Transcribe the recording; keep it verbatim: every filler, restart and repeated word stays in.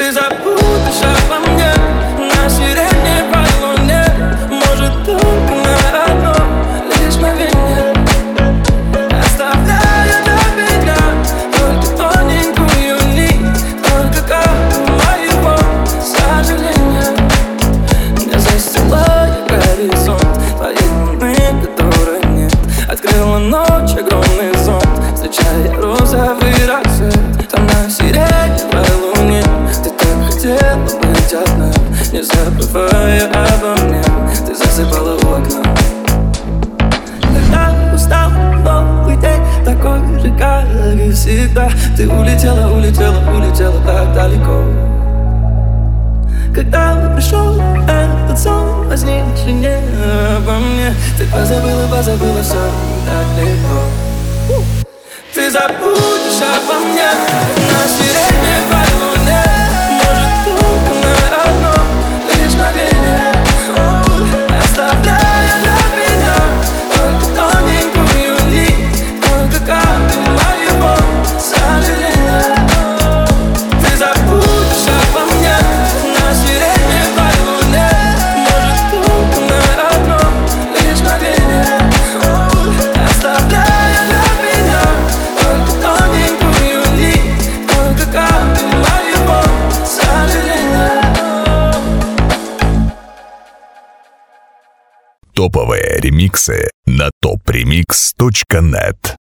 Ты забудешь обо мне на сиреневой луне. Может, только на одно лишь мгновение, оставляя для меня только тоненькую нить, только каплю моего сожаления. Не застилая горизонт твоей луны, которой нет. Открыла ночь огромный зонт, встречая розовый рассвет. Там на сиреневой луне ты так хотела быть одна, не забывая обо мне, ты засыпала у окна. Когда устал новый день, такой же, как и всегда, ты улетела, улетела, улетела так далеко. Когда пришел этот сон, возникший не обо мне, ты позабыла, позабыла все так легко. Ты забудешь обо мне на сиреневой луне. Может, только на одно лишь мгновение, оставляя для меня только тоненькую нить, только каплю моего сожаления. Ты забудешь обо мне на сиреневой луне. Может, только на одно лишь мгновение, оставляя для меня только тоненькую нить, только каплю моего сожаления. Топовые ремиксы на топ ремикс точка нет.